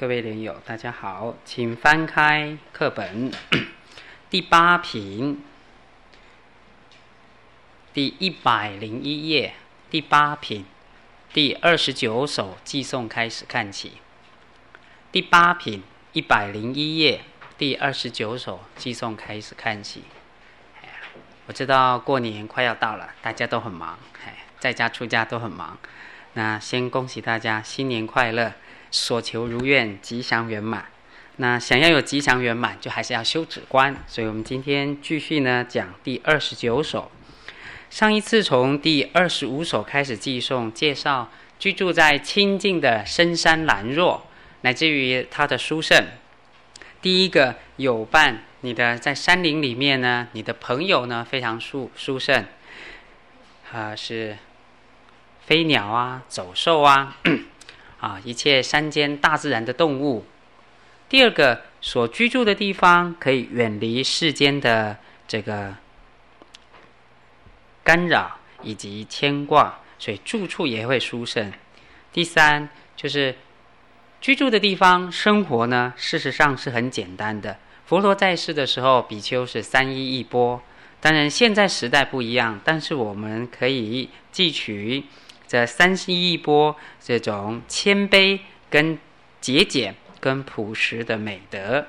各位莲友，大家好，请翻开课本第8品第101页，第8品第29首寄颂开始看起。第8品101页第29首寄颂开始看起。我知道过年快要到了，大家都很忙，在家出家都很忙。那先恭喜大家新年快乐，所求如愿，吉祥圆满。那想要有吉祥圆满，就还是要修止观。所以我们今天继续呢讲第29首。上一次从第25首开始寄颂，介绍居住在清净的深山兰若，乃至于他的殊胜。第一个有伴，你的在山林里面呢，你的朋友呢非常殊胜，是飞鸟啊、走兽啊，一切山间大自然的动物。第二个，所居住的地方可以远离世间的这个干扰以及牵挂，所以住处也会殊胜。第三，就是居住的地方生活呢，事实上是很简单的。佛陀在世的时候，比丘是3衣1钵。当然现在时代不一样，但是我们可以汲取这3衣1钵这种谦卑跟节俭跟朴实的美德。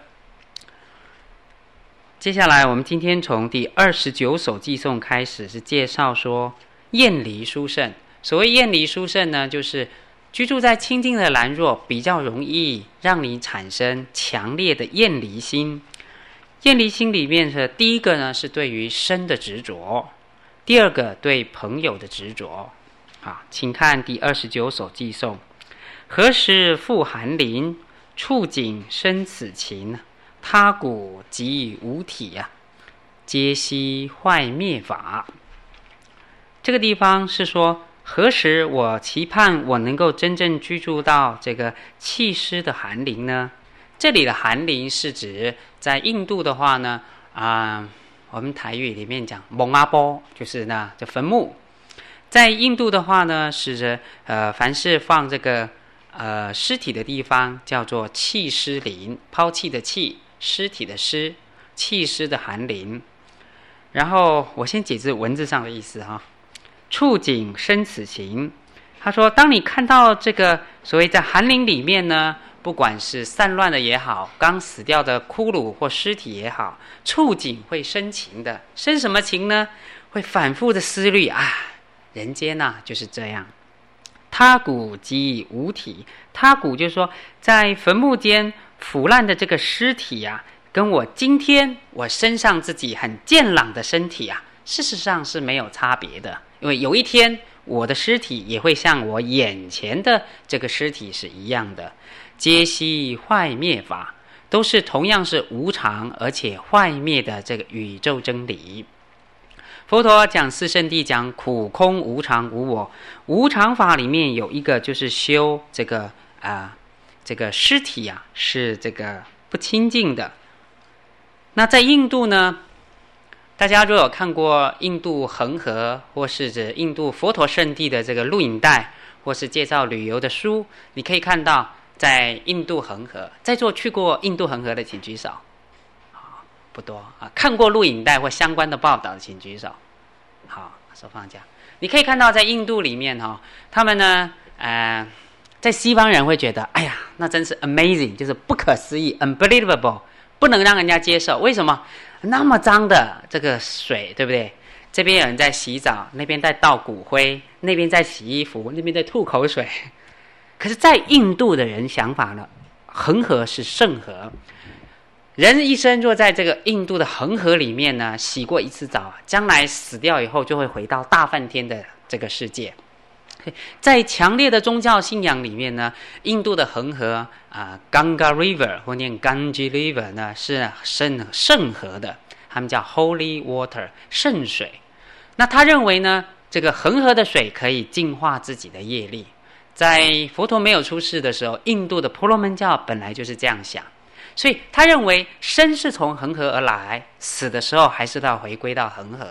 接下来我们今天从第29首寄颂开始，是介绍说厌离殊胜。所谓厌离殊胜呢，就是居住在清净的兰若，比较容易让你产生强烈的厌离心。厌离心里面的第一个呢，是对于身的执着；第二个对朋友的执着。请看第29首寄颂：何时复寒林，触景生此情。他骨即无体皆悉坏灭法。这个地方是说，何时我期盼我能够真正居住到这个弃尸的寒林呢？这里的寒林是指在印度的话呢，我们台语里面讲蒙阿波，就是呢这坟墓。在印度的话呢，是指凡是放这个尸体的地方叫做弃尸林，抛弃的弃，尸体的尸，弃尸的寒林。然后我先解释文字上的意思触景生此情。他说，当你看到这个所谓在寒林里面呢，不管是散乱的也好，刚死掉的骷髅或尸体也好，触景会生情的。生什么情呢？会反复的思虑人间就是这样。他骨即无体，他骨就是说，在坟墓间腐烂的这个尸体跟我今天我身上自己很健朗的身体事实上是没有差别的。因为有一天我的尸体也会像我眼前的这个尸体是一样的，皆悉坏灭法，都是同样是无常而且坏灭的这个宇宙真理。佛陀讲四圣谛，讲苦空无常无我。无常法里面有一个就是修这个尸体是这个不清净的。那在印度呢，大家如果有看过印度恒河或是指印度佛陀圣地的这个录影带，或是介绍旅游的书，你可以看到在印度恒河，在座去过印度恒河的请举手。不多看过录影带或相关的报道的请举手。好，手放下。你可以看到在印度里面他们呢在西方人会觉得那真是 amazing， 就是不可思议 unbelievable， 不能让人家接受。为什么？那么脏的这个水，对不对？这边有人在洗澡，那边在倒骨灰，那边在洗衣服，那边在吐口水。可是在印度的人想法呢，恒河是圣河。人一生若在这个印度的恒河里面呢，洗过一次澡，将来死掉以后就会回到大梵天的这个世界。在强烈的宗教信仰里面呢，印度的恒河Ganga River 或念 Ganges River 呢是圣河的，他们叫 Holy Water 圣水。那他认为呢，这个恒河的水可以净化自己的业力。在佛陀没有出世的时候，印度的婆罗门教本来就是这样想。所以他认为生是从恒河而来，死的时候还是要回归到恒河。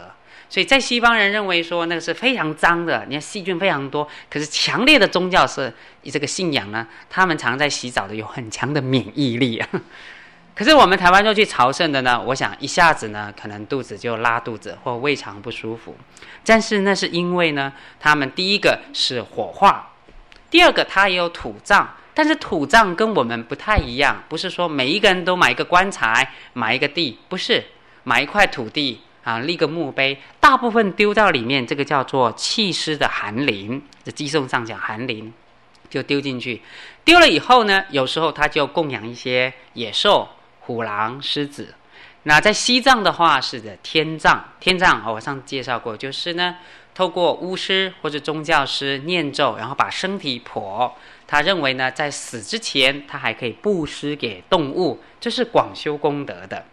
所以在西方人认为说那个是非常脏的，你看细菌非常多。可是强烈的宗教是这个信仰呢，他们常在洗澡的有很强的免疫力。可是我们台湾就去朝圣的呢，我想一下子呢，可能肚子就拉肚子或胃肠不舒服。但是那是因为呢，他们第一个是火化，第二个他也有土葬，但是土葬跟我们不太一样，不是说每一个人都买一个棺材，买一个地，不是买一块土地啊，立个墓碑，大部分丢到里面，这个叫做弃尸的寒灵，这寄送上讲寒灵，就丢进去。丢了以后呢，有时候他就供养一些野兽。虎狼、狮子。那在西藏的话是的天葬，天葬我上次介绍过，就是呢透过巫师或者宗教师念咒，然后把身体剖。他认为呢，在死之前，他还可以布施给动物，这是广修功德的。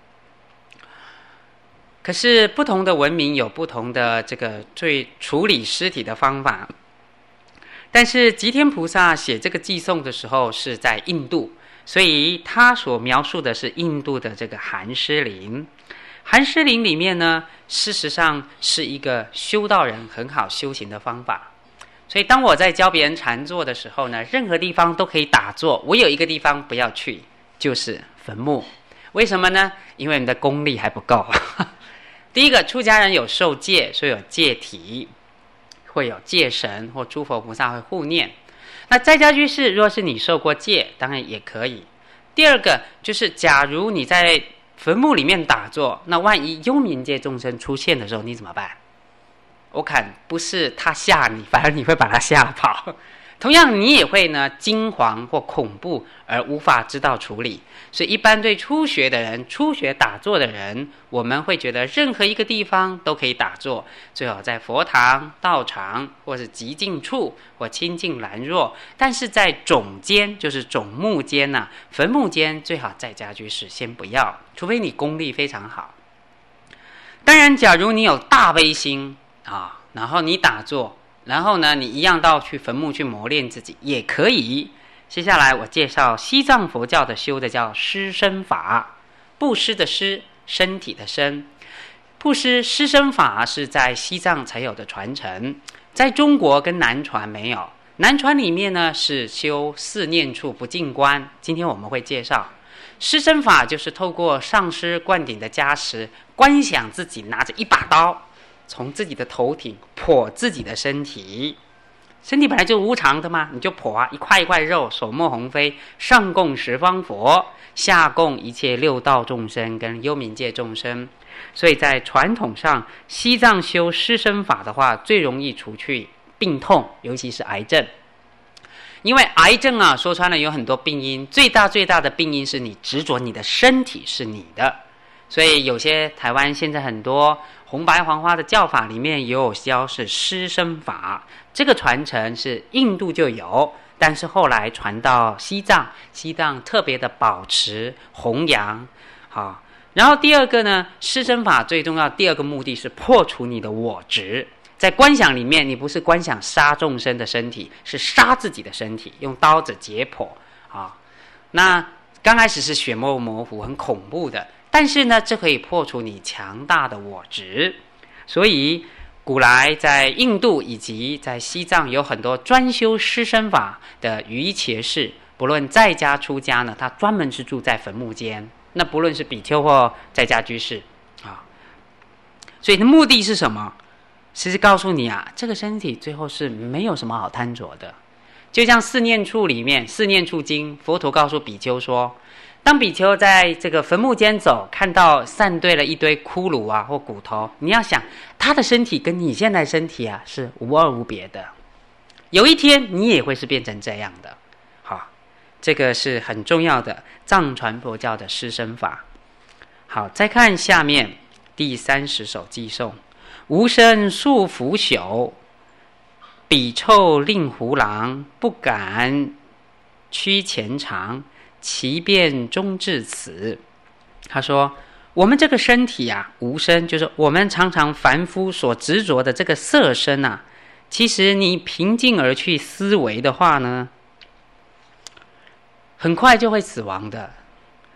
可是不同的文明有不同的这个最处理尸体的方法。但是吉天菩萨写这个寄送的时候是在印度。所以他所描述的是印度的这个寒尸林。寒尸林里面呢，事实上是一个修道人很好修行的方法。所以当我在教别人禅坐的时候呢，任何地方都可以打坐，唯有一个地方不要去，就是坟墓。为什么呢？因为你的功力还不够。第一个，出家人有受戒，所以有戒体，会有戒神或诸佛菩萨会护念。那在家居士，若是你受过戒，当然也可以。第二个就是，假如你在坟墓里面打坐，那万一幽冥界众生出现的时候，你怎么办？我看不是他吓你，反而你会把他吓跑。同样，你也会呢惊惶或恐怖而无法知道处理。所以，一般对初学的人、初学打坐的人，我们会觉得任何一个地方都可以打坐，最好在佛堂、道场，或是极静处，或清净兰若。但是在冢间，就是冢墓间呐、坟墓间，最好在家居士先不要，除非你功力非常好。当然，假如你有大悲心啊，然后你打坐。然后呢，你一样到去坟墓去磨练自己也可以。接下来我介绍西藏佛教的修的叫施身法，布施的施，身体的身。布施施身法是在西藏才有的传承，在中国跟南传没有。南传里面呢是修四念处不净观，今天我们会介绍。施身法就是透过上师灌顶的加持，观想自己拿着一把刀。从自己的头顶剖自己的身体，身体本来就无常的嘛，你就剖啊，一块一块肉，手墨鸿飞，上供十方佛，下供一切六道众生跟幽冥界众生。所以在传统上，西藏修施身法的话，最容易除去病痛，尤其是癌症。因为癌症啊，说穿了有很多病因，最大的病因是你执着你的身体是你的。所以有些台湾现在很多红白黄花的教法里面也有教是施身法，这个传承是印度就有，但是后来传到西藏，西藏特别的保持弘扬。好，然后第二个呢，施身法最重要，第二个目的是破除你的我执。在观想里面，你不是观想杀众生的身体，是杀自己的身体，用刀子解剖啊。那刚开始是血肉模糊，很恐怖的。但是呢，这可以破除你强大的我执。所以古来在印度以及在西藏有很多专修施身法的瑜伽士，不论在家出家呢，他专门是住在坟墓间。那不论是比丘或在家居士啊，所以的目的是什么？是告诉你啊，这个身体最后是没有什么好贪着的。就像四念处里面，四念处经，佛陀告诉比丘说，当比丘在这个坟墓间走，看到散堆了一堆骷髅啊或骨头，你要想他的身体跟你现在身体啊是无二无别的，有一天你也会是变成这样的。好，这个是很重要的藏传佛教的施身法。好，再看下面第30首偈颂：无身束腐朽，比臭令狐狼，不敢屈前长，其变终至此。他说我们这个身体啊，无身，就是我们常常凡夫所执着的这个色身啊，其实你平静而去思维的话呢，很快就会死亡的。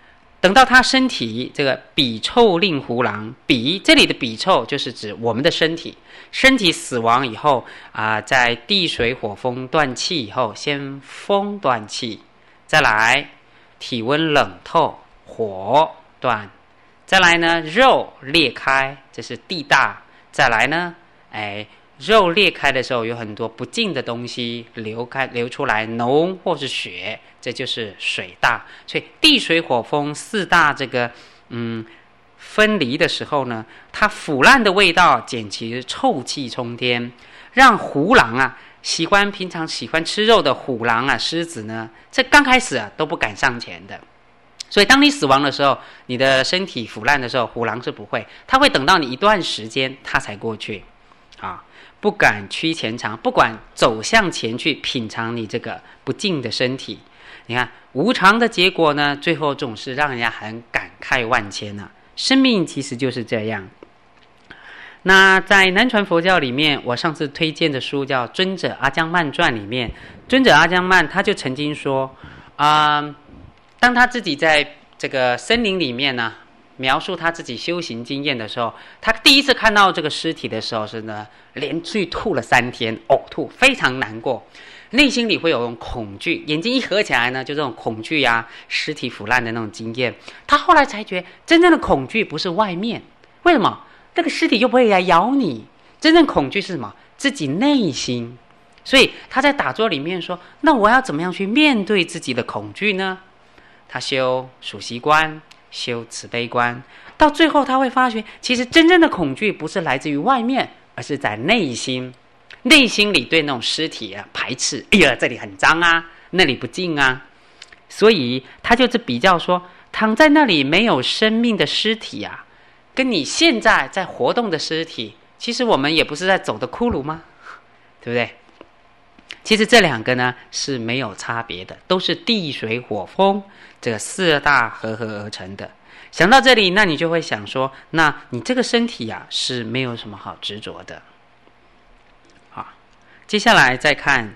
等到他身体这个彼臭令胡狼，彼这里的彼臭就是指我们的身体，身体死亡以后在地水火风断气以后，先风断气，再来体温冷透，火断，再来呢肉裂开，这是地大，再来呢肉裂开的时候有很多不净的东西流出来，脓或是血，这就是水大。所以地水火风四大这个分离的时候呢，它腐烂的味道减其臭气冲天，让胡狼平常喜欢吃肉的虎狼狮子呢，这刚开始都不敢上前的。所以当你死亡的时候，你的身体腐烂的时候，虎狼是不会，它会等到你一段时间它才过去不敢趋前长，不管走向前去品尝你这个不净的身体。你看无常的结果呢，最后总是让人家很感慨万千生命其实就是这样。那在南传佛教里面，我上次推荐的书叫《尊者阿姜曼传》里面，尊者阿姜曼他就曾经说当他自己在这个森林里面描述他自己修行经验的时候，他第一次看到这个尸体的时候是呢，连续吐了3天，呕吐，非常难过，内心里会有种恐惧，眼睛一合起来呢，就这种恐惧尸体腐烂的那种经验。他后来才觉得，真正的恐惧不是外面，为什么？这个尸体又不会来咬你，真正恐惧是什么？自己内心。所以他在打坐里面说，那我要怎么样去面对自己的恐惧呢？他修数息观，修慈悲观，到最后他会发觉，其实真正的恐惧不是来自于外面，而是在内心。内心里对那种尸体排斥，哎呀，这里很脏那里不净所以他就是比较说，躺在那里没有生命的尸体跟你现在在活动的尸体，其实我们也不是在走的骷髅吗？对不对？其实这两个呢是没有差别的，都是地水火风这个四大合而成的。想到这里，那你就会想说，那你这个身体是没有什么好执着的。接下来再看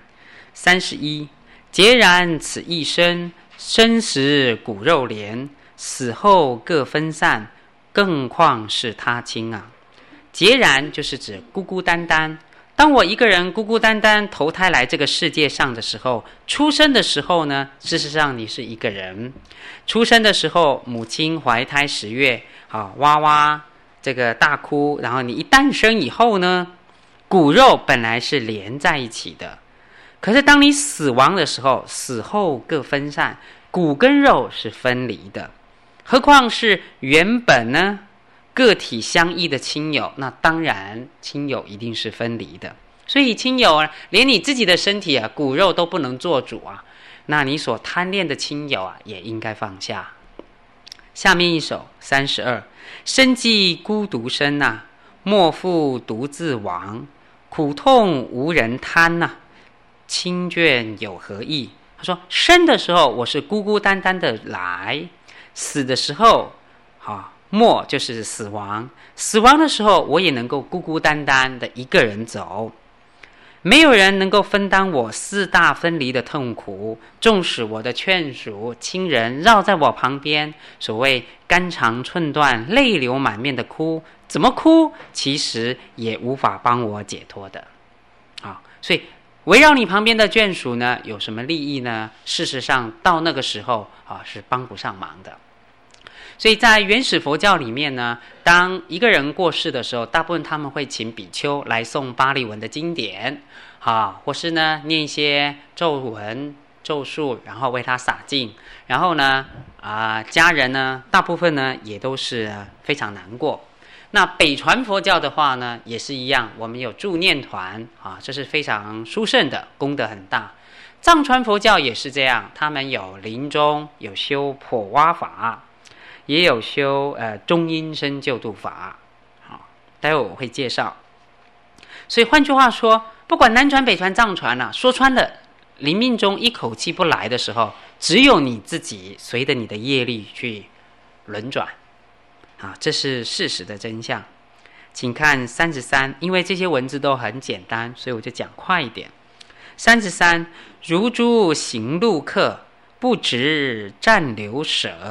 31，孑然此一生，生时骨肉连，死后各分散，更况是他亲孑然就是指孤孤单单。当我一个人孤孤单单投胎来这个世界上的时候，出生的时候呢，事实上你是一个人。出生的时候，母亲怀胎10月哇哇这个大哭，然后你一诞生以后呢，骨肉本来是连在一起的，可是当你死亡的时候，死后各分散，骨跟肉是分离的。何况是原本呢个体相依的亲友，那当然亲友一定是分离的。所以亲友连你自己的身体骨肉都不能做主那你所贪恋的亲友也应该放下。下面一首32，生既孤独生莫复独自亡，苦痛无人贪亲眷有何益？他说生的时候我是孤孤单单的来，死的时候末就是死亡，死亡的时候我也能够孤孤单单的一个人走，没有人能够分担我四大分离的痛苦，纵使我的眷属亲人绕在我旁边，所谓肝肠寸断，泪流满面的哭，怎么哭其实也无法帮我解脱的所以围绕你旁边的眷属呢，有什么利益呢？事实上到那个时候是帮不上忙的。所以在原始佛教里面呢，当一个人过世的时候，大部分他们会请比丘来诵巴利文的经典或是呢念一些咒文咒术，然后为他洒净，然后呢家人呢大部分呢也都是非常难过。那北传佛教的话呢也是一样，我们有助念团这是非常殊胜的，功德很大。藏传佛教也是这样，他们有临终，有修破蛙法，也有修中阴身救度法待会我会介绍。所以换句话说，不管南传北传藏传说穿了，临命中一口气不来的时候，只有你自己随着你的业力去轮转这是事实的真相。请看33，因为这些文字都很简单，所以我就讲快一点。33，如诸行路客，不值暂留舍，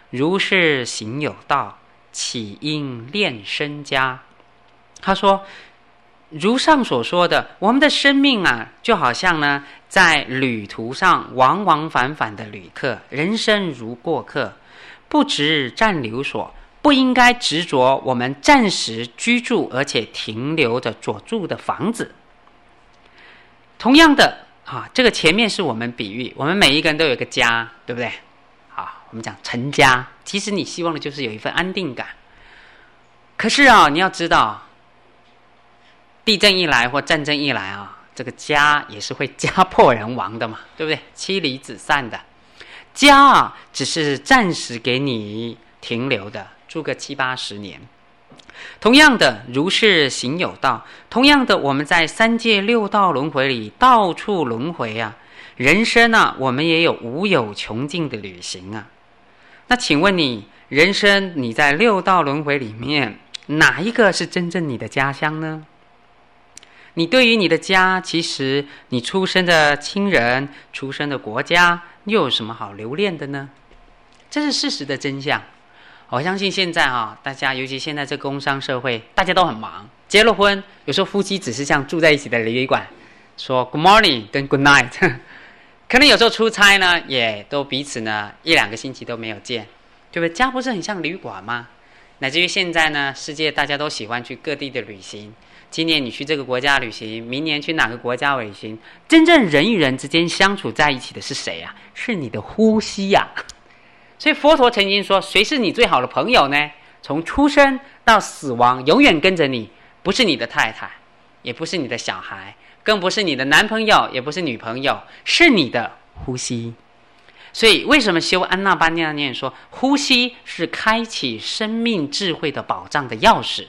如是行有道，岂应恋身家？他说，如上所说的，我们的生命啊，就好像呢，在旅途上往往返返的旅客，人生如过客，不执暂留所，不应该执着我们暂时居住而且停留的所住的房子。同样的这个前面是我们比喻，我们每一个人都有一个家，对不对？我们讲成家，其实你希望的就是有一份安定感。可是你要知道，地震一来或战争一来这个家也是会家破人亡的嘛，对不对？妻离子散的。家只是暂时给你停留的，住个7、80年。同样的，如是行有道。同样的，我们在三界六道轮回里到处轮回人生我们也有无有穷尽的旅行那请问你，人生你在六道轮回里面，哪一个是真正你的家乡呢？你对于你的家，其实你出生的亲人、出生的国家，又有什么好留恋的呢？这是事实的真相。我相信现在大家，尤其现在这工商社会，大家都很忙，结了婚，有时候夫妻只是像住在一起的旅馆，说 Good morning 跟 Good night 可能有时候出差呢，也都彼此呢1、2个星期都没有见，对不对？家不是很像旅馆吗？乃至于现在呢，世界大家都喜欢去各地的旅行，今年你去这个国家旅行，明年去哪个国家旅行，真正人与人之间相处在一起的是谁是你的呼吸所以佛陀曾经说，谁是你最好的朋友呢？从出生到死亡，永远跟着你，不是你的太太，也不是你的小孩，更不是你的男朋友，也不是女朋友，是你的呼吸。所以为什么修安那般那念说，呼吸是开启生命智慧的宝藏的钥匙。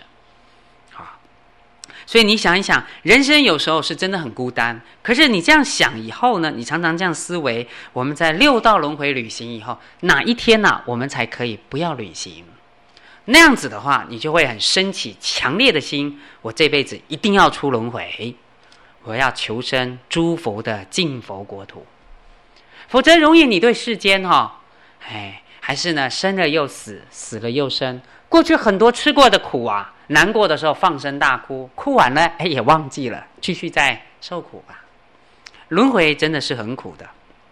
所以你想一想，人生有时候是真的很孤单，可是你这样想以后呢，你常常这样思维，我们在六道轮回旅行以后，哪一天我们才可以不要旅行？那样子的话，你就会很升起强烈的心，我这辈子一定要出轮回，我要求生诸佛的净佛国土。否则容易你对世间还是呢生了又死，死了又生，过去很多吃过的苦难过的时候放声大哭，哭完了也忘记了，继续再受苦吧。轮回真的是很苦的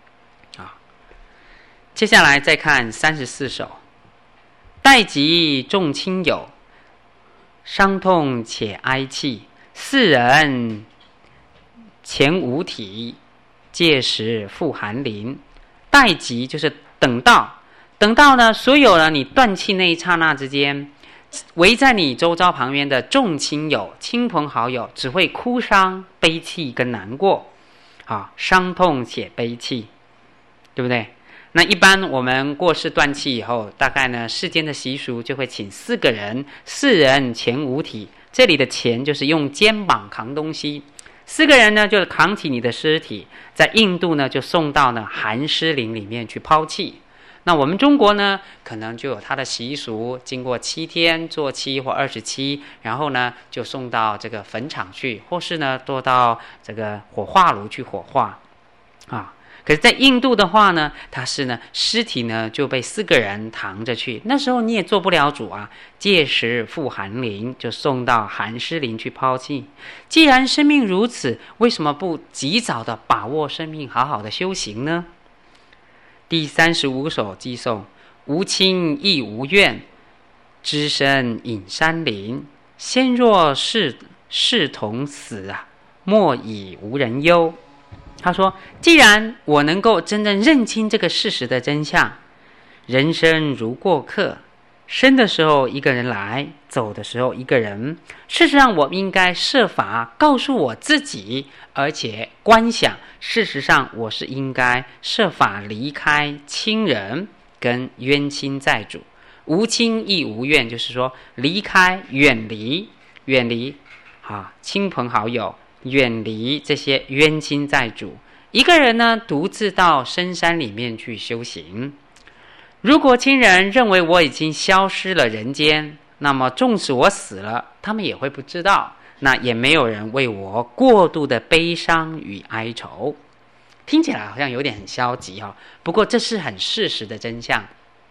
接下来再看34首。待及众亲友，伤痛且哀泣，世人前无体，届时复寒林。待及就是等到，等到呢，所有呢你断气那一刹那之间，围在你周遭旁边的众亲友、亲朋好友，只会哭伤、悲泣跟难过伤痛且悲泣，对不对？那一般我们过世断气以后，大概呢世间的习俗就会请4个人，世人前无体，这里的前就是用肩膀扛东西，4个人呢就扛起你的尸体，在印度呢就送到呢寒尸林里面去抛弃。那我们中国呢，可能就有它的习俗，经过7天做7或27，然后呢就送到这个坟场去，或是呢做到这个火化炉去火化可是在印度的话呢，它是呢尸体呢就被4个人扛着去，那时候你也做不了主届时复寒林，就送到寒尸林去抛弃。既然生命如此，为什么不及早的把握生命，好好的修行呢？第35首偈颂：无亲亦无怨，只身隐山林。先若是同死莫以无人忧。他说，既然我能够真正认清这个事实的真相，人生如过客，生的时候一个人来，走的时候一个人，事实上我应该设法告诉我自己，而且观想事实上我是应该设法离开亲人跟冤亲债主。无亲亦无怨，就是说离开远离亲朋好友，远离这些冤亲债主，一个人呢独自到深山里面去修行。如果亲人认为我已经消失了人间，那么纵使我死了，他们也会不知道，那也没有人为我过度的悲伤与哀愁。听起来好像有点很消极不过这是很事实的真相。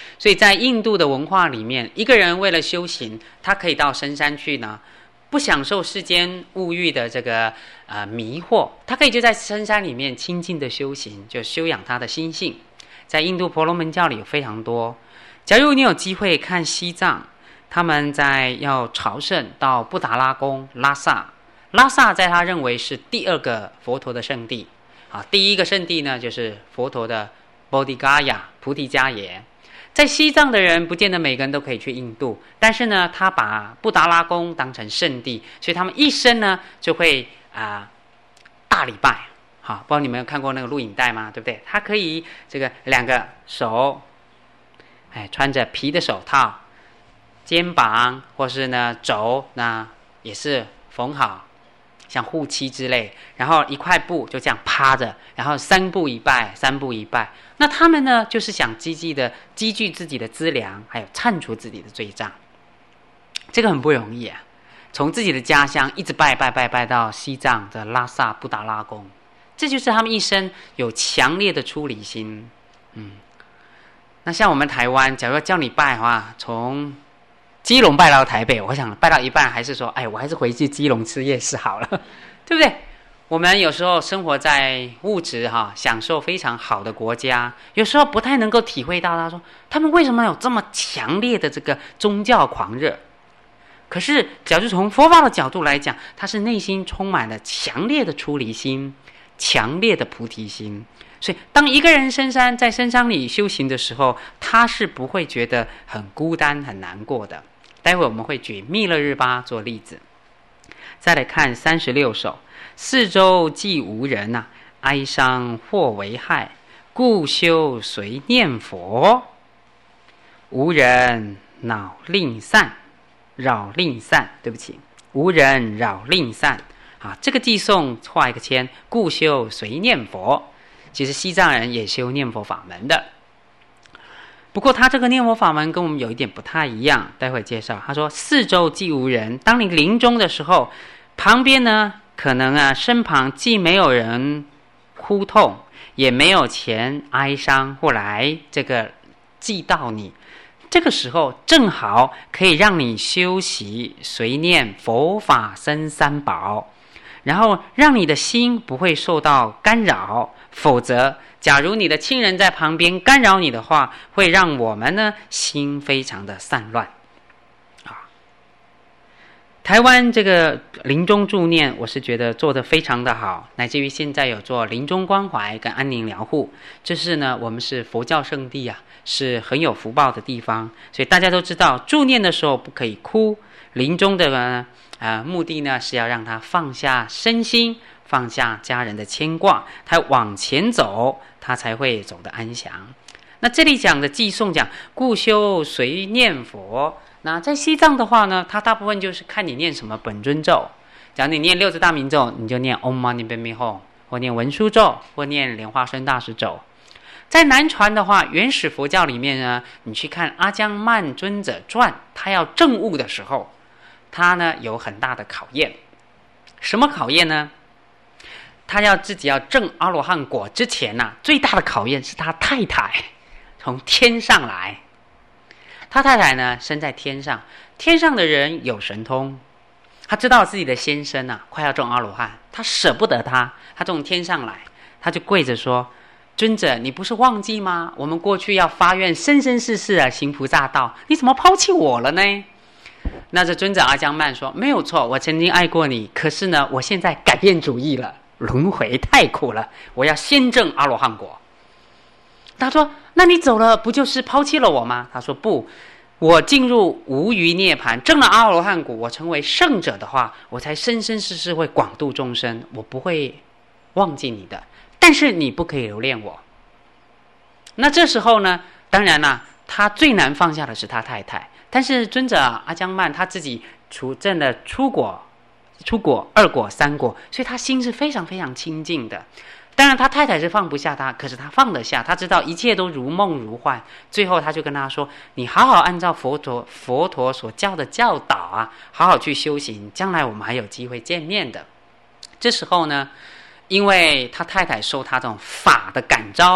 所以在印度的文化里面，一个人为了修行，他可以到深山去呢，不享受世间物欲的这个迷惑，他可以就在深山里面清静的修行，就修养他的心性。在印度婆罗门教里有非常多。假如你有机会看西藏，他们在要朝圣到布达拉宫拉萨，拉萨在他认为是第二个佛陀的圣地啊，第一个圣地呢就是佛陀的波迪嘎亚菩提伽耶。在西藏的人不见得每个人都可以去印度，但是呢他把布达拉宫当成圣地，所以他们一生呢就会大礼拜。好，不知道你们有看过那个录影带吗？对不对？他可以这个两个手穿着皮的手套，肩膀或是呢肘那也是缝好，像护膝之类，然后一块布就这样趴着，然后三步一拜，三步一拜。那他们呢就是想积聚自己的资粮，还有忏除自己的罪障。这个很不容易啊，从自己的家乡一直拜到西藏的拉萨布达拉宫，这就是他们一生有强烈的出离心。那像我们台湾，假如叫你拜的话，从基隆拜到台北，我想拜到一半还是说，我还是回去基隆吃夜市好了，对不对？我们有时候生活在物质享受非常好的国家，有时候不太能够体会到他们为什么有这么强烈的这个宗教狂热。可是假如从佛法的角度来讲，他是内心充满了强烈的出离心，强烈的菩提心。所以当一个人在深山里修行的时候，他是不会觉得很孤单很难过的。待会我们会举密勒日巴做例子。再来看36首，四周既无人哀伤或为害，故修随念佛。无人恼令散，扰令散，对不起，无人扰令散这个寄诵画一个签，故修随念佛。其实西藏人也修念佛法门的，不过他这个念佛法门跟我们有一点不太一样，待会介绍。他说四周既无人，当你临终的时候，旁边呢可能身旁既没有人哭痛，也没有钱哀伤或来这个祭悼你，这个时候正好可以让你修习随念佛法僧三宝，然后让你的心不会受到干扰。否则假如你的亲人在旁边干扰你的话，会让我们呢心非常的散乱台湾这个临终助念，我是觉得做得非常的好，乃至于现在有做临终关怀跟安宁疗护，这是呢我们是佛教圣地是很有福报的地方。所以大家都知道助念的时候不可以哭，临终的目的呢是要让他放下身心，放下家人的牵挂，他往前走，他才会走得安详。那这里讲的寄诵讲故修随念佛，那在西藏的话呢，它大部分就是看你念什么本尊咒。假如你念六字大明咒，你就念 Om Mani Padme Hum， 或念文殊咒，或念莲花生大师咒。在南传的话，原始佛教里面呢，你去看阿姜曼尊者传，他要证悟的时候，他呢有很大的考验。什么考验呢？他自己要证阿罗汉果之前最大的考验是他太太从天上来。他太太呢生在天上，天上的人有神通，他知道自己的先生快要证阿罗汉，他舍不得他从天上来，他就跪着说，尊者你不是忘记吗？我们过去要发愿生生世世行菩萨道，你怎么抛弃我了呢？那这尊者阿姜曼说，没有错，我曾经爱过你，可是呢我现在改变主意了，轮回太苦了，我要先证阿罗汉果。他说那你走了不就是抛弃了我吗？他说不，我进入无余涅槃，证了阿罗汉果，我成为圣者的话，我才生生世世会广度众生，我不会忘记你的，但是你不可以留恋我。那这时候呢，当然他最难放下的是他太太，但是尊者阿姜曼他自己证了出果、二果、三果，所以他心是非常非常清净的。当然他太太是放不下他，可是他放得下，他知道一切都如梦如幻。最后他就跟他说，你好好按照佛陀所教的教导好好去修行，将来我们还有机会见面的。这时候呢，因为他太太受他这种法的感召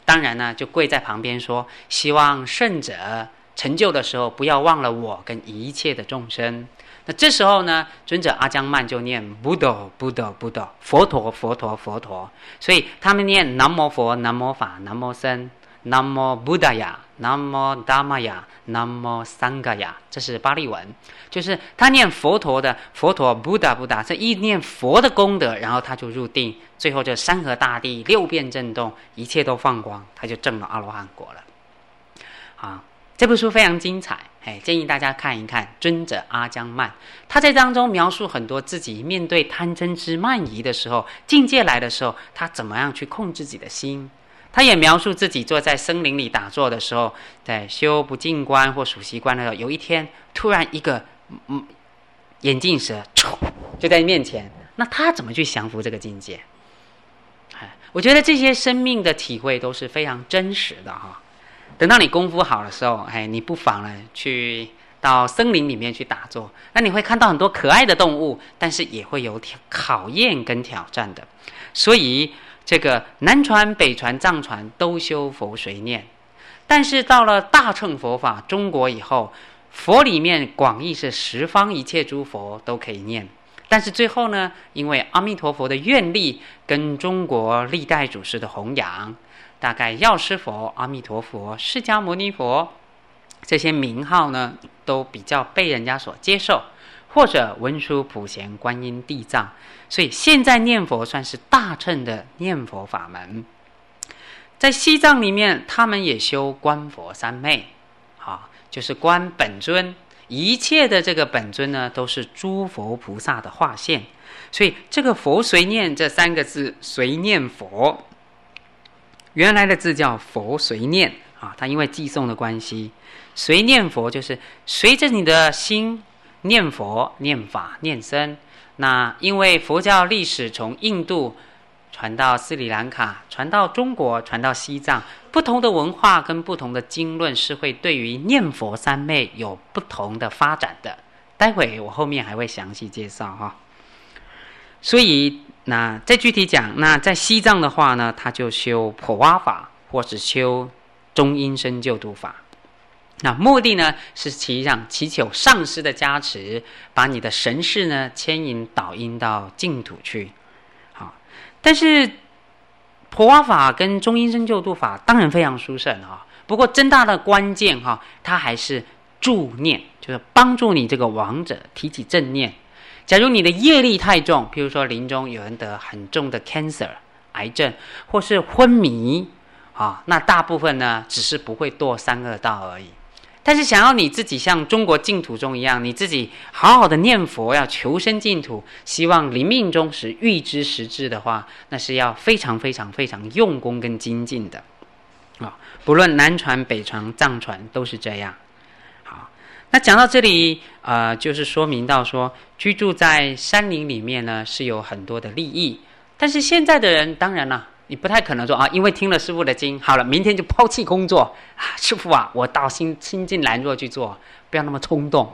当然呢，就跪在旁边说，希望圣者成就的时候，不要忘了我跟一切的众生。那这时候呢，尊者阿姜曼就念 Buddha Buddha Buddha 佛陀佛陀佛陀，所以他们念南无佛、南无法、南无僧、南无 Buddhaya、南无 Dhammaya、南无 Sanghaya， 这是巴利文，就是他念佛陀的佛陀 Buddha Buddha， 这一念佛的功德，然后他就入定，最后这山河大地六遍震动，一切都放光，他就证了阿罗汉果了。好，这部书非常精彩，建议大家看一看尊者阿姜曼，他在当中描述很多自己面对贪嗔痴慢疑的时候，境界来的时候，他怎么样去控制自己的心。他也描述自己坐在森林里打坐的时候，在修不净观或数息观的时候，有一天突然一个眼镜蛇就在面前，那他怎么去降服这个境界？我觉得这些生命的体会都是非常真实的哈。等到你功夫好的时候，你不妨呢去到森林里面去打坐，那你会看到很多可爱的动物，但是也会有考验跟挑战的。所以这个南传、北传、藏传都修佛随念，但是到了大乘佛法中国以后，佛里面广义是十方一切诸佛都可以念，但是最后呢，因为阿弥陀佛的愿力跟中国历代祖师的弘扬，大概药师佛、阿弥陀佛、释迦牟尼佛这些名号呢，都比较被人家所接受，或者文殊、普贤、观音、地藏，所以现在念佛算是大乘的念佛法门。在西藏里面，他们也修观佛三昧，就是观本尊，一切的这个本尊呢，都是诸佛菩萨的化现。所以这个佛随念这三个字，随念佛，原来的字叫佛随念它因为寄送的关系，随念佛就是随着你的心念佛、念法、念僧。那因为佛教历史从印度传到斯里兰卡，传到中国，传到西藏，不同的文化跟不同的经论是会对于念佛三昧有不同的发展的。待会我后面还会详细介绍哈。所以那再具体讲，那在西藏的话呢，他就修普瓦法，或是修中阴身救度法。那目的呢，是祈求上师的加持，把你的神识呢牵引导引到净土去。好，但是普瓦法跟中阴身救度法当然非常殊胜不过真大的关键它还是助念，就是帮助你这个亡者提起正念。假如你的业力太重，譬如说临终有人得很重的 cancer 癌症，或是昏迷那大部分呢只是不会堕三恶道而已。但是想要你自己像中国净土宗一样，你自己好好的念佛，要求生净土，希望临命终时预知时至的话，那是要非常非常非常用功跟精进的不论南传、北传、藏传都是这样。好，那讲到这里就是说明到说，居住在山林里面呢是有很多的利益，但是现在的人当然了，你不太可能说因为听了师父的经，好了，明天就抛弃工作师父我到心静兰若去做，不要那么冲动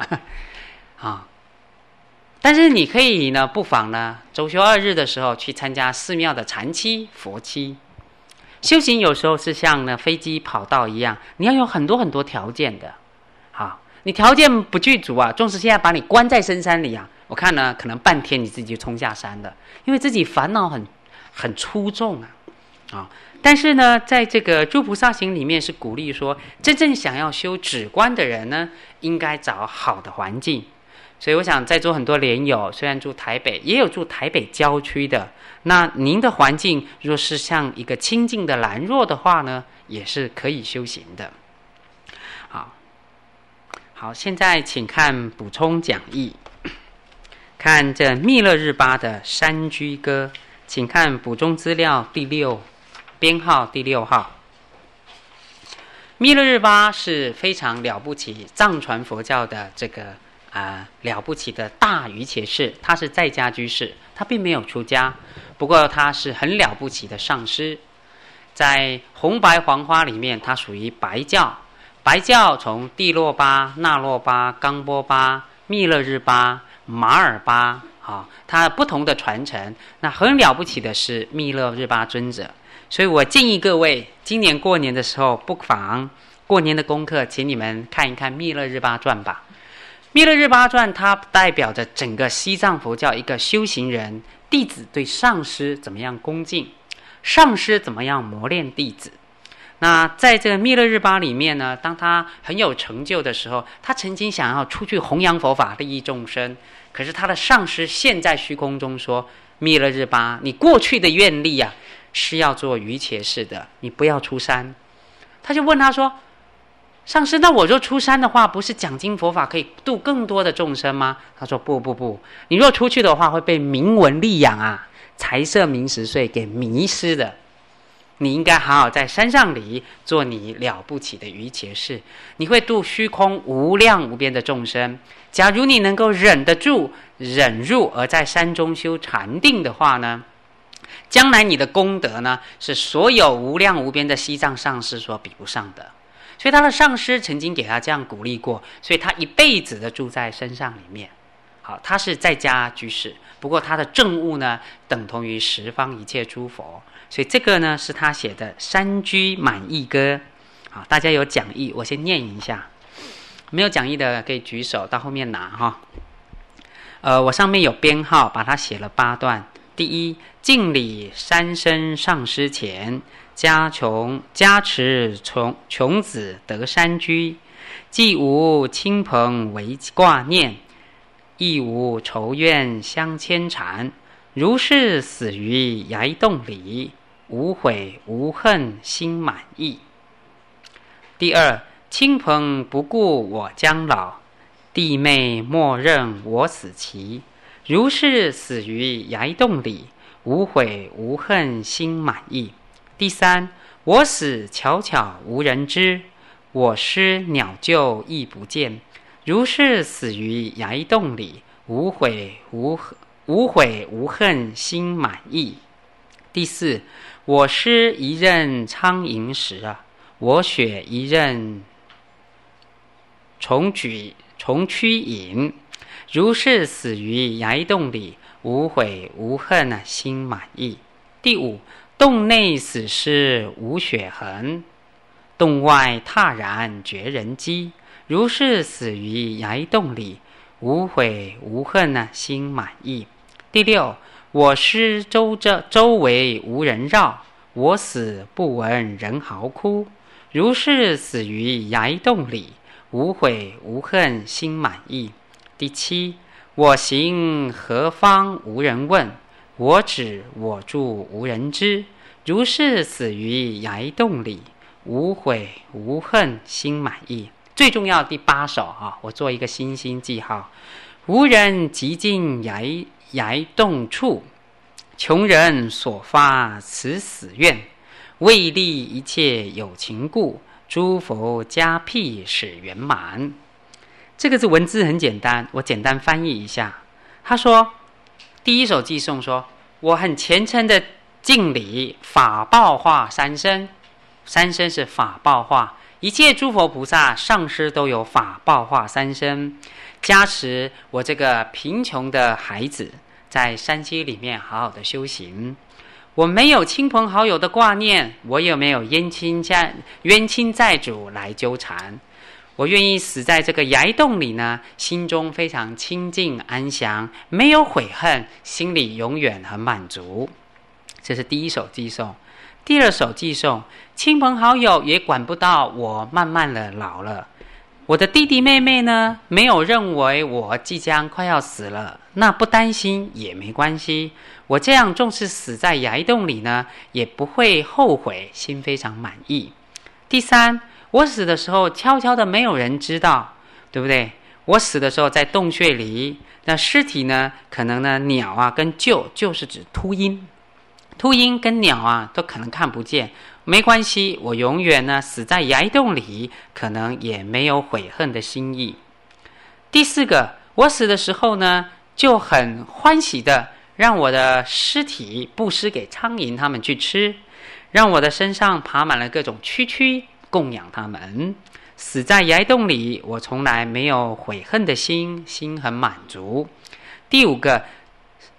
但是你可以呢，不妨呢，周休2日的时候去参加寺庙的禅期、佛期。修行有时候是像呢飞机跑道一样，你要有很多很多条件的。好，你条件不具足纵使现在把你关在深山里我看呢可能半天你自己就冲下山了，因为自己烦恼很粗重但是呢，在这个诸菩萨行里面是鼓励说，真正想要修止观的人呢，应该找好的环境。所以我想在座很多莲友，虽然住台北，也有住台北郊区的，那您的环境若是像一个清净的兰若的话呢，也是可以修行的。好，现在请看补充讲义，看这密勒日巴的山居歌，请看补充资料第6编号第6号。密勒日巴是非常了不起藏传佛教的这个了不起的大瑜伽士，他是在家居士，他并没有出家，不过他是很了不起的上师。在红白黄花里面，他属于白教。白教从帝洛巴、那洛巴、冈波巴、密勒日巴、马尔巴它不同的传承。那很了不起的是密勒日巴尊者， 所以我建议各位，今年过年的时候，不妨过年的功课，请你们看一看《密勒日巴传》吧。《密勒日巴传》它代表着整个西藏佛教一个修行人弟子对上师怎么样恭敬，上师怎么样磨练弟子。那在这个密勒日巴里面呢，当他很有成就的时候，他曾经想要出去弘扬佛法，利益众生。可是他的上师现在虚空中说：“密勒日巴，你过去的愿力啊，是要做瑜伽士的，你不要出山。”他就问他说：“上师，那我若出山的话，不是讲经佛法可以度更多的众生吗？”他说：“不，你若出去的话，会被名闻利养啊、财色名食睡给迷失的。你应该好好在山上里做你了不起的瑜伽士，你会度虚空无量无边的众生。假如你能够忍得住、忍入而在山中修禅定的话呢，将来你的功德呢，是所有无量无边的西藏上师所比不上的。”所以他的上师曾经给他这样鼓励过，所以他一辈子的住在山上里面。好，他是在家居士，不过他的证悟呢，等同于十方一切诸佛。所以这个呢，是他写的《山居满意歌》。好，大家有讲义，我先念一下。没有讲义的可以举手到后面拿哈。我上面有编号，把它写了8段。第一，敬礼三生上师前，加持穷子得山居，既无亲朋为挂念，亦无仇怨相牵缠，如是死于崖洞里，无悔无恨心满意。第二，亲朋不顾我将老，弟妹莫认我死期，如是死于崖洞里，无悔无恨心满意。第三，我死悄悄无人知，我失鸟就亦不见，如是死于崖洞里，无悔无恨心满意。第四，我失一任苍蝇时啊，我血一任虫驱引，如是死于崖洞里，无悔无恨心满意。第五，洞内死尸无血痕，洞外踏然绝人迹，如是死于崖洞里，无悔无恨心满意。第六，我失周围无人绕，我死不闻人嚎哭，如是死于崖洞里，无悔无恨心满意。第七，我行何方无人问，我止我住无人知，如是死于崖洞里，无悔无恨心满意。最重要的第8首啊，我做一个星星记号。无人即进崖洞处，穷人所发此死愿，为利一切有情故，诸佛加庇使圆满。这个字文字很简单，我简单翻译一下。他说，第1首偈颂说，我很虔诚的敬礼法报化三身，三身是法报化，一切诸佛菩萨上师都有法报化三身，加持我这个贫穷的孩子在山溪里面好好的修行。我没有亲朋好友的挂念，我也没有冤亲债主来纠缠，我愿意死在这个崖洞里呢，心中非常清净安详，没有悔恨，心里永远很满足。这是第1首偈颂。第2首偈颂，亲朋好友也管不到我慢慢的老了，我的弟弟妹妹呢，没有认为我即将快要死了，那不担心也没关系，我这样纵使死在崖洞里呢，也不会后悔，心非常满意。第3，我死的时候悄悄的没有人知道，对不对？我死的时候在洞穴里，那尸体呢，可能呢鸟啊跟就是指秃鹰跟鸟啊都可能看不见，没关系，我永远呢死在崖洞里，可能也没有悔恨的心意。第4个，我死的时候呢，就很欢喜的让我的尸体布施给苍蝇他们去吃，让我的身上爬满了各种蛆供养他们。死在崖洞里，我从来没有悔恨的心很满足。第5个，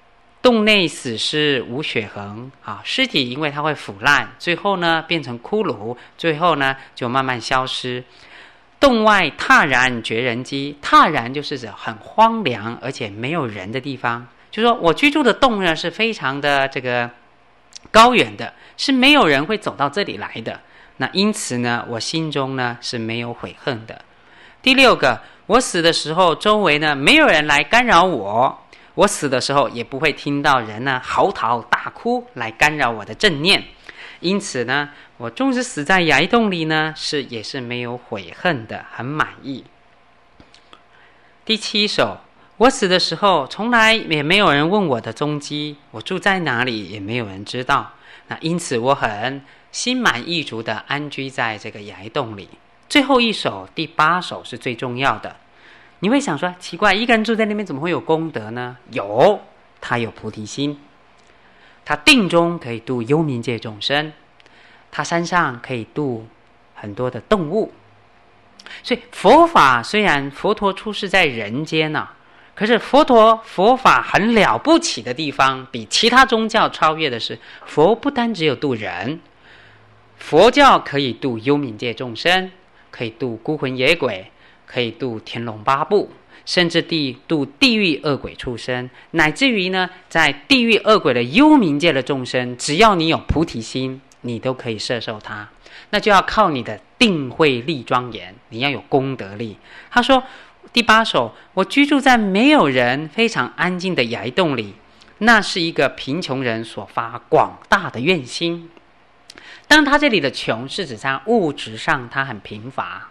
洞内死尸无血痕啊，尸体因为它会腐烂，最后呢变成骷髅，最后呢就慢慢消失。洞外踏然绝人迹，踏然就是指很荒凉而且没有人的地方，就是说我居住的洞呢是非常的这个高远的，是没有人会走到这里来的。那因此呢，我心中呢是没有悔恨的。第六个，我死的时候，周围呢没有人来干扰我。我死的时候也不会听到人呢嚎啕大哭来干扰我的正念，因此呢，我纵使死在崖洞里呢，也是没有悔恨的，很满意。第七首，我死的时候，从来也没有人问我的踪迹，我住在哪里也没有人知道。那因此我很心满意足的安居在这个崖洞里。最后一首，第八首是最重要的。你会想说，奇怪，一个人住在那边怎么会有功德呢？有，他有菩提心，他定中可以度幽冥界众生，他山上可以度很多的动物。所以佛法虽然佛陀出世在人间啊，可是佛法很了不起的地方，比其他宗教超越的是，佛不单只有度人，佛教可以度幽冥界众生，可以度孤魂野鬼，可以度天龙八部，甚至度地狱恶鬼畜生，乃至于呢，在地狱恶鬼的幽冥界的众生，只要你有菩提心，你都可以摄受它。那就要靠你的定慧力庄严，你要有功德力。他说第八首，我居住在没有人非常安静的崖洞里，那是一个贫穷人所发广大的愿心。当然他这里的穷是指在物质上他很贫乏，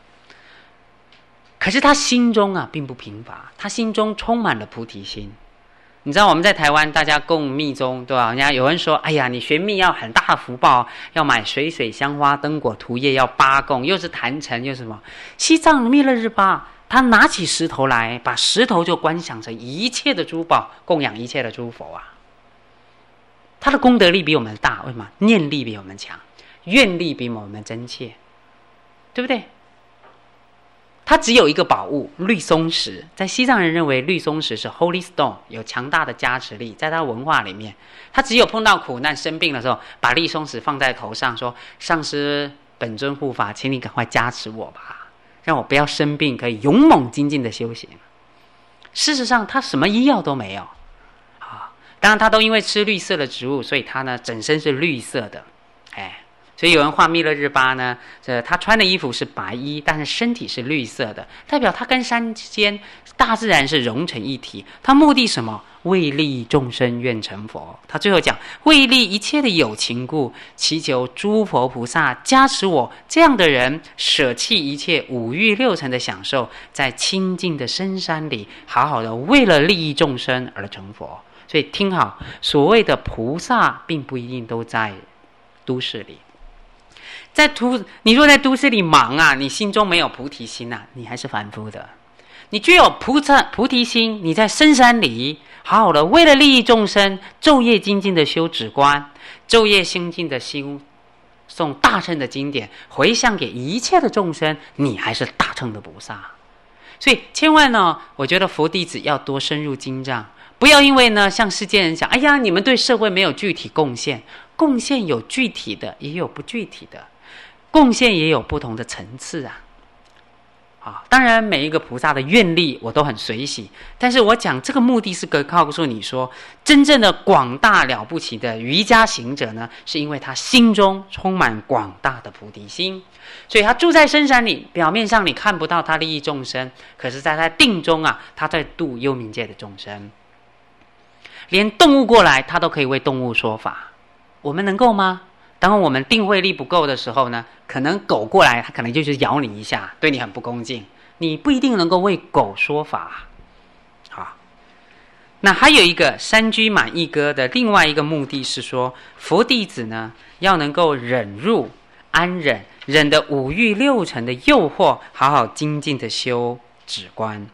可是他心中啊并不贫乏，他心中充满了菩提心。你知道我们在台湾大家供密宗，对吧？人家有人说，哎呀，你学密要很大的福报，要买水香花灯果涂叶，要八供，又是坛城又是什么。西藏密勒日巴他拿起石头来，把石头就观想成一切的珠宝，供养一切的诸佛啊。他的功德力比我们大，为什么？念力比我们强，愿力比我们真切，对不对？它只有一个宝物，绿松石。在西藏人认为绿松石是 Holy Stone， 有强大的加持力。在他文化里面，他只有碰到苦难生病的时候，把绿松石放在头上，说上师本尊护法，请你赶快加持我吧，让我不要生病，可以勇猛精进的修行。事实上他什么医药都没有啊，当然他都因为吃绿色的植物，所以他呢整身是绿色的。所以有人画密勒日巴呢，他穿的衣服是白衣，但是身体是绿色的，代表他跟山间大自然是融成一体。他目的什么？为利众生愿成佛。他最后讲，为利一切的有情故，祈求诸佛菩萨加持我这样的人，舍弃一切五欲六尘的享受，在清净的深山里好好的为了利益众生而成佛。所以听好，所谓的菩萨并不一定都在都市里。你若在都市里忙啊，你心中没有菩提心啊，你还是凡夫的。你具有菩提心，你在深山里好好的为了利益众生，昼夜精进的修止观，昼夜精进的修诵大乘的经典，回向给一切的众生，你还是大乘的菩萨。所以千万呢，我觉得佛弟子要多深入经藏，不要因为呢像世间人讲，哎呀，你们对社会没有具体贡献，贡献有具体的，也有不具体的。贡献也有不同的层次啊！当然每一个菩萨的愿力我都很随喜，但是我讲这个目的是告诉你说，真正的广大了不起的瑜伽行者呢，是因为他心中充满广大的菩提心，所以他住在深山里，表面上你看不到他利益众生，可是在他定中啊，他在度幽冥界的众生，连动物过来他都可以为动物说法。我们能够吗？当我们定慧力不够的时候呢，可能狗过来，它可能就是咬你一下，对你很不恭敬，你不一定能够为狗说法。好，那还有一个山居满意歌的另外一个目的是说，佛弟子呢要能够忍辱安忍，忍的五欲六尘的诱惑，好好精进的修止观。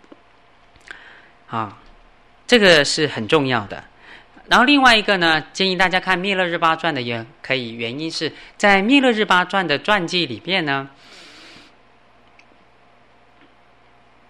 这个是很重要的。然后另外一个呢，建议大家看密勒日巴传的也可以，原因是在密勒日巴传的传记里边呢，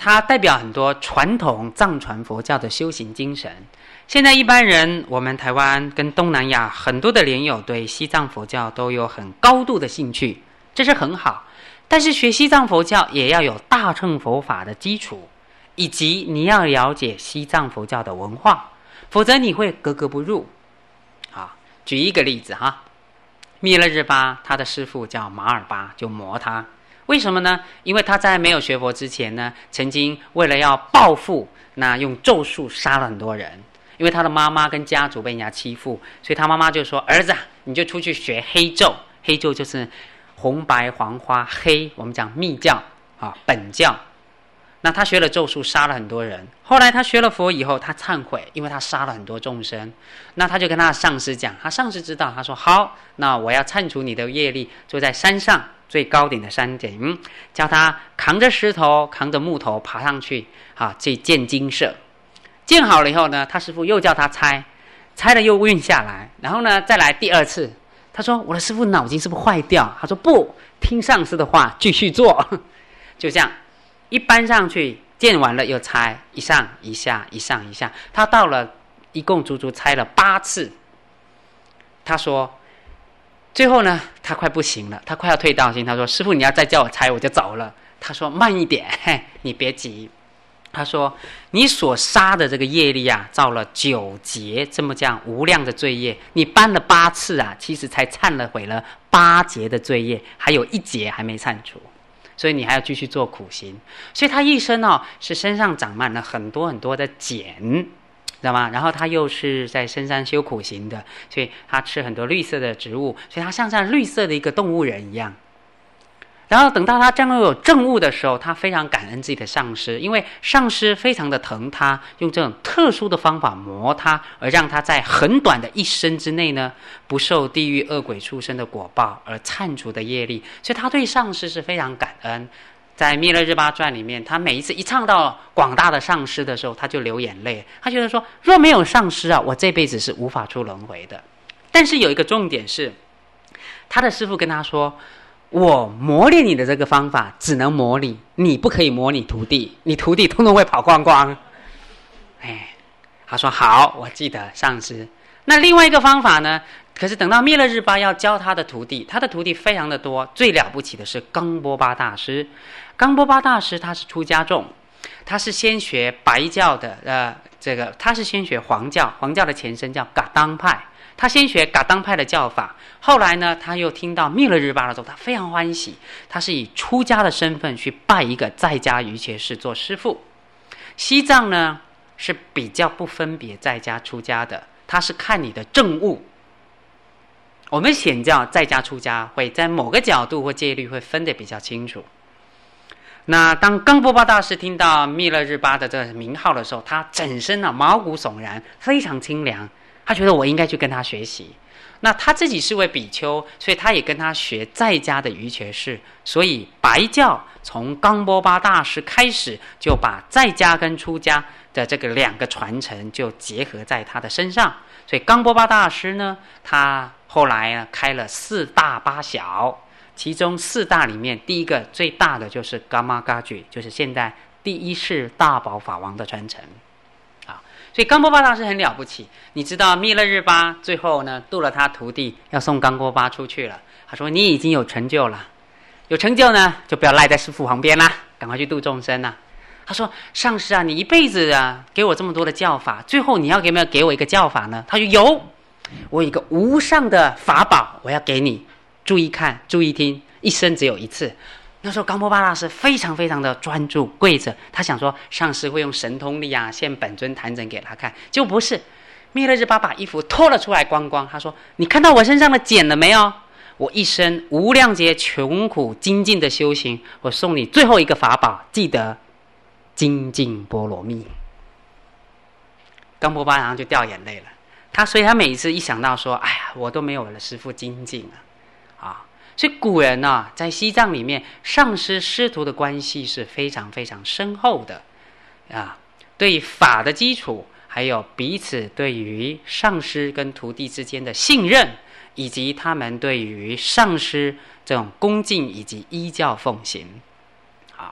它代表很多传统藏传佛教的修行精神。现在一般人，我们台湾跟东南亚很多的莲友对西藏佛教都有很高度的兴趣，这是很好。但是学西藏佛教也要有大乘佛法的基础，以及你要了解西藏佛教的文化，否则你会格格不入。好，举一个例子哈，密勒日巴他的师父叫马尔巴，就磨他。为什么呢？因为他在没有学佛之前呢，曾经为了要报复，那用咒术杀了很多人。因为他的妈妈跟家族被人家欺负，所以他妈妈就说：“儿子啊，你就出去学黑咒。黑咒就是红白黄花黑，我们讲密教啊，本教。那他学了咒术，杀了很多人。后来他学了佛以后，他忏悔，因为他杀了很多众生。那他就跟他的上师讲，他上师知道，他说：好，那我要铲除你的业力，就在山上最高顶的山顶，叫他扛着石头、扛着木头爬上去，去建精舍。建好了以后呢，他师父又叫他拆，拆了又运下来，然后呢再来第二次。他说：我的师父脑筋是不是坏掉？他说：不，听上师的话，继续做。就这样，一搬上去，建完了又拆，一上一下，一上一下。他到了一共足足拆了8次。他说，最后呢，他快不行了，他快要退道心。他说：师父，你要再叫我拆，我就走了。他说：慢一点，你别急。他说：你所杀的这个业力啊，造了9劫这样无量的罪业，你搬了8次啊，其实才忏了悔了8劫的罪业，还有1劫还没忏除，所以你还要继续做苦行。所以他一生是身上长满了很多很多的茧，知道吗？然后他又是在深山修苦行的，所以他吃很多绿色的植物，所以他像绿色的一个动物人一样。然后等到他将要有证悟的时候，他非常感恩自己的上师，因为上师非常的疼他，用这种特殊的方法磨他，而让他在很短的一生之内呢，不受地狱恶鬼畜生的果报而忏除的业力。所以他对上师是非常感恩。在《密勒日巴传》里面，他每一次一唱到广大的上师的时候，他就流眼泪。他觉得说，若没有上师啊，我这辈子是无法出轮回的。但是有一个重点是，他的师父跟他说，我磨练你的这个方法只能磨你，你不可以磨你徒弟，你徒弟通通会跑光光。他说好，我记得上师。那另外一个方法呢？可是等到密勒日巴要教他的徒弟，他的徒弟非常的多，最了不起的是冈波巴大师。冈波巴大师他是出家众，他是先学白教的，他是先学黄教，黄教的前身叫噶当派。他先学噶当派的教法，后来呢，他又听到密勒日巴的时候，他非常欢喜。他是以出家的身份去拜一个在家瑜伽师做师父。西藏呢是比较不分别在家出家的，他是看你的证悟。我们显教在家出家会在某个角度或戒律会分得比较清楚。那当冈波巴大师听到密勒日巴的这个名号的时候，他整身毛骨悚然，非常清凉。他觉得我应该去跟他学习。那他自己是位比丘，所以他也跟他学在家的瑜伽士。所以白教从冈波巴大师开始，就把在家跟出家的这个2个传承就结合在他的身上。所以冈波巴大师呢，他后来呢开了4大8小，其中4大里面第一个最大的就是噶玛噶举，就是现在第1世大宝法王的传承。所以冈波巴大师很了不起。你知道密勒日巴最后呢度了他徒弟，要送冈波巴出去了。他说：你已经有成就了，有成就呢就不要赖在师父旁边啦，赶快去度众生啦。他说：上师啊，你一辈子啊给我这么多的教法，最后你要给没有给我一个教法呢？他说有，我有一个无上的法宝，我要给你，注意看，注意听，一生只有一次。那时候冈波巴大师非常非常的专注，跪着，他想说上师会用神通力啊，现本尊坛整给他看，结果不是。密勒日巴把衣服脱了出来光光，他说：你看到我身上的茧了没有？我一生无量劫穷苦精进的修行，我送你最后一个法宝，记得精进波罗蜜。冈波巴然后就掉眼泪了。所以他每一次一想到说，哎呀，我都没有我的师父精进啊。所以古人在西藏里面，上师师徒的关系是非常非常深厚的对法的基础，还有彼此对于上师跟徒弟之间的信任，以及他们对于上师这种恭敬以及依教奉行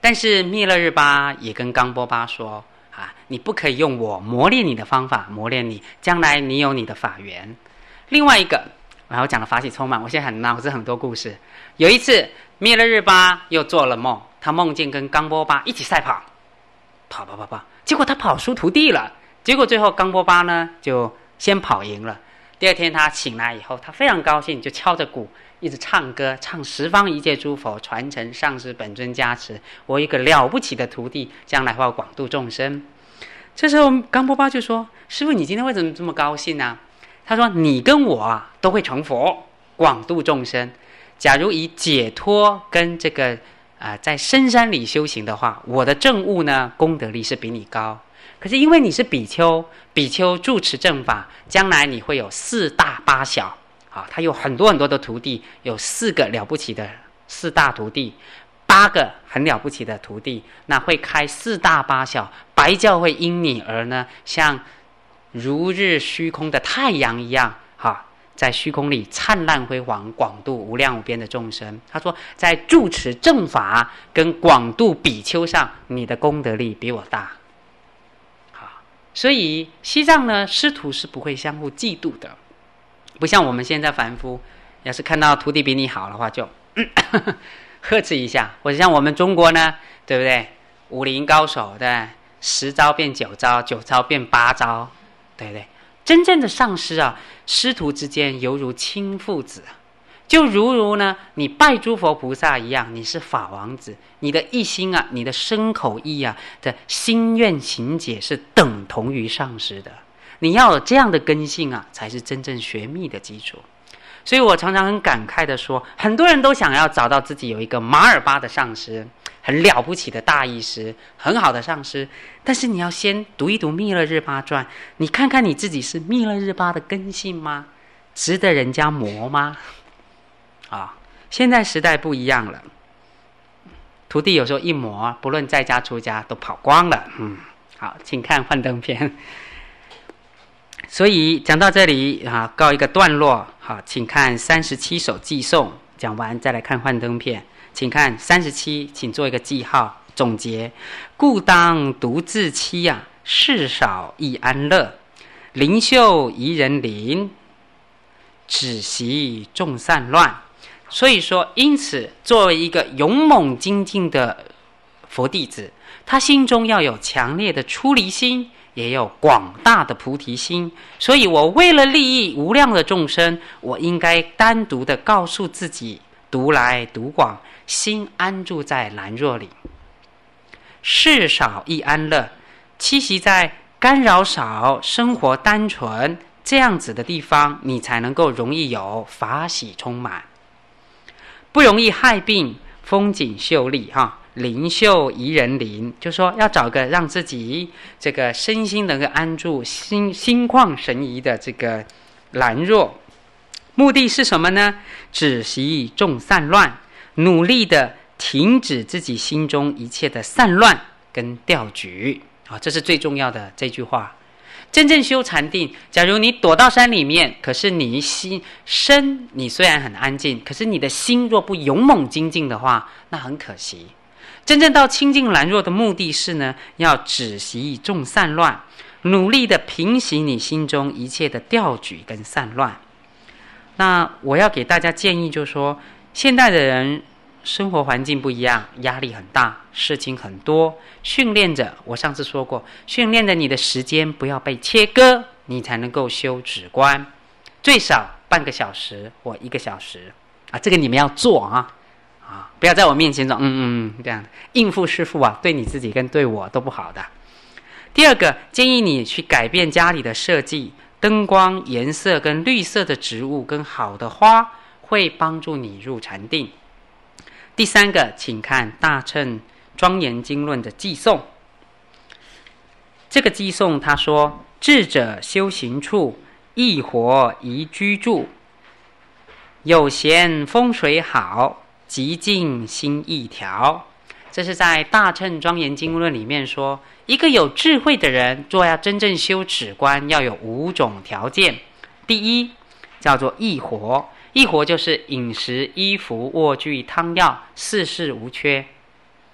但是密勒日巴也跟冈波巴说你不可以用我磨练你的方法磨练你，将来你有你的法缘。另外一个，然后讲的法喜充满，我现在脑子很多故事。有一次密勒日巴又做了梦，他梦见跟冈波巴一起赛跑，结果他跑输徒弟了，结果最后冈波巴呢就先跑赢了。第二天他醒来以后，他非常高兴，就敲着鼓一直唱歌，唱十方一切诸佛传承上师本尊加持，我一个了不起的徒弟将来会广度众生。这时候冈波巴就说，师父你今天为什么这么高兴呢？他说你跟我都会成佛广度众生，假如以解脱跟这个在深山里修行的话，我的证悟呢功德力是比你高。可是因为你是比丘，比丘住持正法，将来你会有4大8小他有很多很多的徒弟，有4个了不起的4大徒弟，8个很了不起的徒弟，那会开4大8小，白教会因你而呢像如日虚空的太阳一样在虚空里灿烂辉煌，广度无量无边的众生。他说在住持正法跟广度比丘上，你的功德力比我大。所以西藏呢，师徒是不会相互嫉妒的，不像我们现在凡夫，要是看到徒弟比你好的话就呵斥一下，或者像我们中国呢，对不对？武林高手，对，10招变9招，9招变8招，对不对？真正的上师师徒之间犹如亲父子，就如呢你拜诸佛菩萨一样，你是法王子，你的一心你的身口意的心愿行解是等同于上师的。你要有这样的根性才是真正学密的基础。所以我常常很感慨的说，很多人都想要找到自己有一个马尔巴的上师，很了不起的大义师，很好的上师，但是你要先读一读密勒日巴传，你看看你自己是密勒日巴的根性吗？值得人家磨吗？现在时代不一样了，徒弟有时候一磨，不论在家出家都跑光了。好，请看幻灯片。所以讲到这里告一个段落。好，请看37首偈颂，讲完再来看幻灯片。请看37，请做一个记号总结。故当独自期事少亦安乐，灵秀宜人灵，止息众散乱。所以说，因此作为一个勇猛精进的佛弟子，他心中要有强烈的出离心，也有广大的菩提心。所以我为了利益无量的众生，我应该单独的告诉自己，独来独往，心安住在兰若里。事少亦安乐，栖息在干扰少、生活单纯这样子的地方，你才能够容易有法喜充满，不容易害病，风景秀丽灵秀宜人灵，就说要找个让自己这个身心能够安住、心旷神怡的这个兰若。目的是什么呢？止息众散乱，努力的停止自己心中一切的散乱跟掉举这是最重要的这句话。真正修禅定，假如你躲到山里面，可是你身你虽然很安静，可是你的心若不勇猛精进的话，那很可惜。真正到清净兰若的目的是呢，要止息众散乱，努力的平息你心中一切的掉举跟散乱。那我要给大家建议，就是说现代的人生活环境不一样，压力很大，事情很多，训练着，我上次说过，训练着你的时间不要被切割，你才能够修止观，最少半个小时或1个小时这个你们要做不要在我面前说这样应付师父对你自己跟对我都不好的。第二个，建议你去改变家里的设计，灯光颜色跟绿色的植物跟好的花会帮助你入禅定。第三个，请看大乘庄严经论的偈颂。这个偈颂他说，智者修行处，一活宜居住，有闲风水好，极静心意调。这是在大乘庄严经论里面说，一个有智慧的人若要真正修止观，要有5种条件。第一叫做一活，一活就是饮食、衣服、卧具、汤药，4事无缺。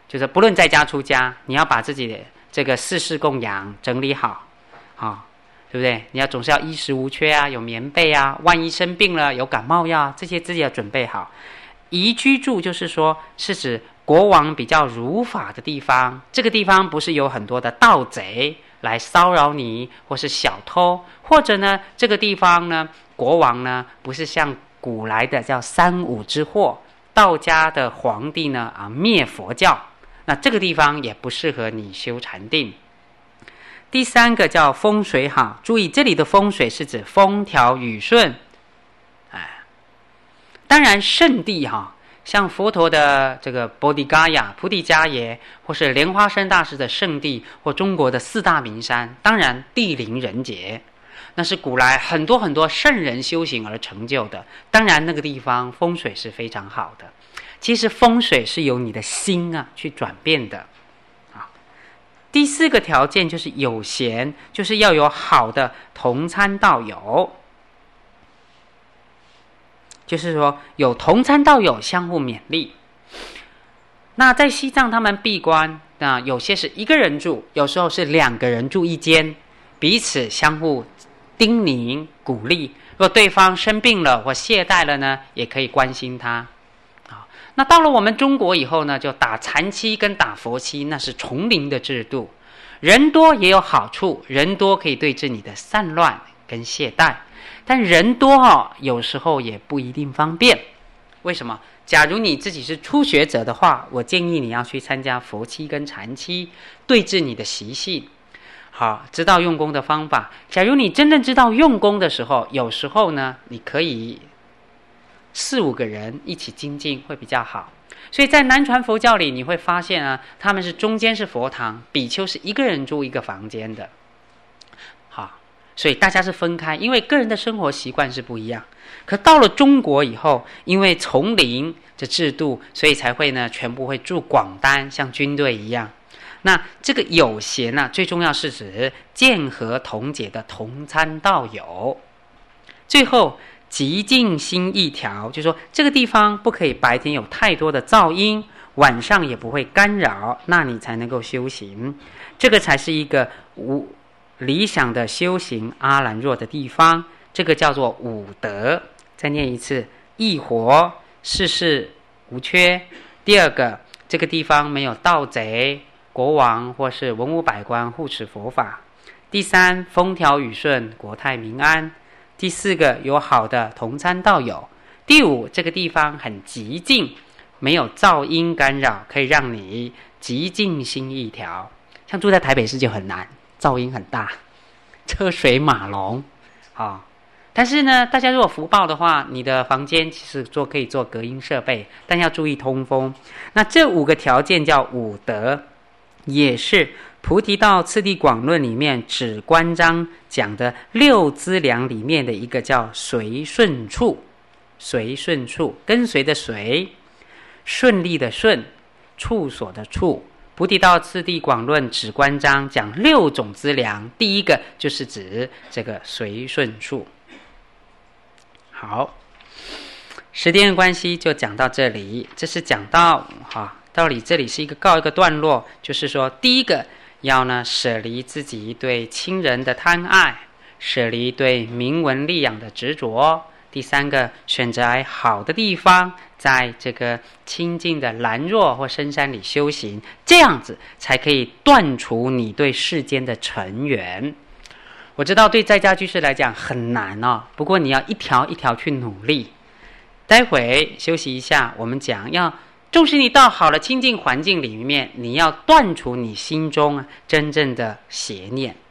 就是不论在家出家，你要把自己的这个四事供养整理好，对不对？你要总是要衣食无缺啊，有棉被啊，万一生病了有感冒药，这些自己要准备好。宜居住就是说是指国王比较如法的地方，这个地方不是有很多的盗贼来骚扰你，或是小偷，或者呢这个地方呢国王呢不是像古来的叫三武之祸，道家的皇帝呢灭佛教，那这个地方也不适合你修禅定。第三个叫风水好，注意这里的风水是指风调雨顺。当然圣地像佛陀的这个菩提伽耶，或是莲花生大师的圣地，或中国的四大名山，当然地灵人杰，那是古来很多很多圣人修行而成就的，当然那个地方风水是非常好的。其实风水是由你的心去转变的。第四个条件就是有贤，就是要有好的同参道友，就是说有同参道友相互勉励。那在西藏他们闭关，那有些是一个人住，有时候是两个人住一间，彼此相互叮咛鼓励，若对方生病了或懈怠了呢，也可以关心他。那到了我们中国以后呢，就打禅期跟打佛期，那是丛林的制度。人多也有好处，人多可以对治你的散乱跟懈怠，但人多有时候也不一定方便。为什么？假如你自己是初学者的话，我建议你要去参加佛期跟禅期，对治你的习性，好，知道用功的方法。假如你真正知道用功的时候，有时候呢，你可以4、5个人一起精进会比较好。所以在南传佛教里，你会发现他们是中间是佛堂，比丘是一个人住一个房间的。好，所以大家是分开，因为个人的生活习惯是不一样。可到了中国以后，因为丛林的制度，所以才会呢全部会住广单，像军队一样。那这个有贤最重要是指见合同解的同参道友。最后极静心一条，就是说这个地方不可以白天有太多的噪音，晚上也不会干扰，那你才能够修行。这个才是一个理想的修行阿兰若的地方。这个叫做五德。再念一次：一活，事事无缺。第二个，这个地方没有盗贼、国王或是文武百官护持佛法。第三，风调雨顺，国泰民安。第四个，有好的同参道友。第五，这个地方很寂静，没有噪音干扰，可以让你极静心一条。像住在台北市就很难，噪音很大，车水马龙但是呢，大家如果福报的话，你的房间其实可以做隔音设备，但要注意通风。那这5个条件叫五德，也是菩提道次第广论里面止观章讲的6资粮里面的一个叫随顺处。随顺处，跟随的随，顺利的顺，处所的处。菩提道次第广论止观章讲6种资粮，第一个就是指这个随顺处。好，时间的关系就讲到这里。这是讲到道理，这里是告一个段落，就是说第一个要呢舍离自己对亲人的贪爱，舍离对名闻利养的执着。第三个，选择好的地方，在这个清净的兰若或深山里修行，这样子才可以断除你对世间的尘缘。我知道对在家居士来讲很难不过你要一条一条去努力。待会休息一下，我们讲要纵使你到好了清净环境里面，你要断除你心中真正的邪念。